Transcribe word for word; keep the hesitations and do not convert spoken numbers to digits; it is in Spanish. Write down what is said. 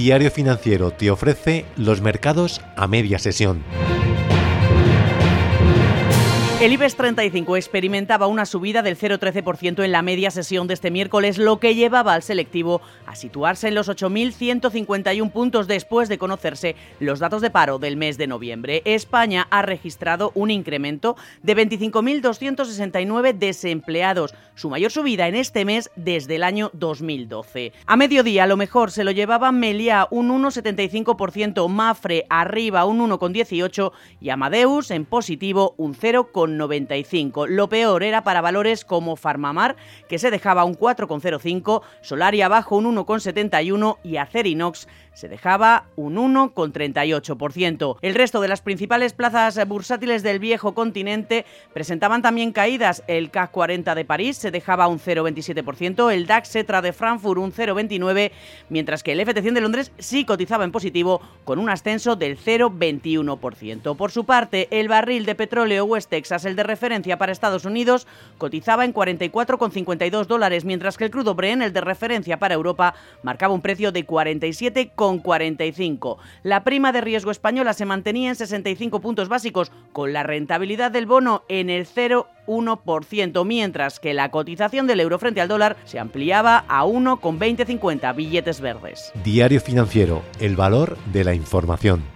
Diario Financiero te ofrece los mercados a media sesión. El IBEX treinta y cinco experimentaba una subida del cero coma trece por ciento en la media sesión de este miércoles, lo que llevaba al selectivo a situarse en los ocho mil ciento cincuenta y uno puntos después de conocerse los datos de paro del mes de noviembre. España ha registrado un incremento de veinticinco mil doscientos sesenta y nueve desempleados, su mayor subida en este mes desde el año dos mil doce. A mediodía lo mejor se lo llevaba Meliá, un uno coma setenta y cinco por ciento, Mafre arriba un uno coma dieciocho por ciento y Amadeus en positivo un cero coma noventa y cinco por ciento. Lo peor era para valores como Farmamar, que se dejaba un cuatro coma cero cinco por ciento, Solaria bajo un uno coma setenta y uno por ciento y Acerinox se dejaba un uno coma treinta y ocho por ciento. El resto de las principales plazas bursátiles del viejo continente presentaban también caídas. El C A C cuarenta de París se dejaba un cero coma veintisiete por ciento, el DAX Xetra de Frankfurt un cero coma veintinueve por ciento, mientras que el F T cien de Londres sí cotizaba en positivo con un ascenso del cero coma veintiuno por ciento. Por su parte, el barril de petróleo West Texas, el de referencia para Estados Unidos, cotizaba en cuarenta y cuatro coma cincuenta y dos dólares, mientras que el crudo Brent, el de referencia para Europa, marcaba un precio de cuarenta y siete coma cuarenta y cinco. La prima de riesgo española se mantenía en sesenta y cinco puntos básicos, con la rentabilidad del bono en el cero coma uno por ciento, mientras que la cotización del euro frente al dólar se ampliaba a uno coma veinte cincuenta billetes verdes. Diario Financiero, el valor de la información.